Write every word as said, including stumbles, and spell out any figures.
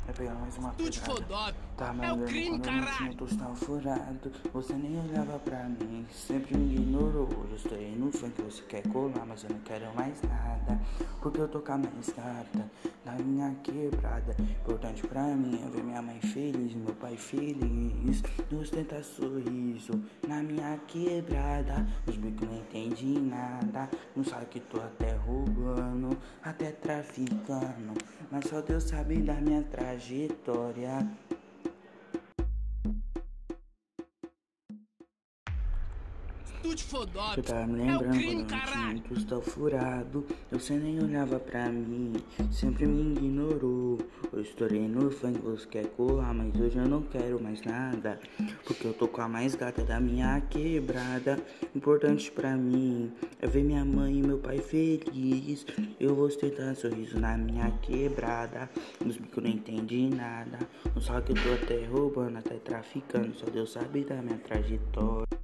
Vai pegar mais uma Tudo pedrada. fodado. Tá É o mandando crime, quando eu não tinha caralho. um tostão furado. Você nem olhava pra mim, sempre me ignorou. Hoje eu estou aí no funk, você quer colar, mas eu não quero mais nada. Porque eu tô com a mais gata na minha quebrada. Importante pra mim é ver minha mãe feliz, meu pai feliz. Nos tenta sorriso na minha quebrada. Os bicos não entendi nada. Não sabe que tô até roubando, até traficando. Mas só Deus sabe da minha trajetória. Tudo Eu fodado. tava me É o lembrando quando crime, eu não tinha um caralho. tostão furado. Você nem olhava pra mim, sempre me ignorou. Eu estourei no funk, você quer colar, mas hoje eu não quero mais nada. Porque eu tô com a mais gata da minha quebrada. Importante pra mim é ver minha mãe e meu pai feliz. Eu vou ostentar sorriso na minha quebrada. Nos bicos não entendi nada. Não sabe que eu tô até roubando, até traficando. Só Deus sabe da minha trajetória.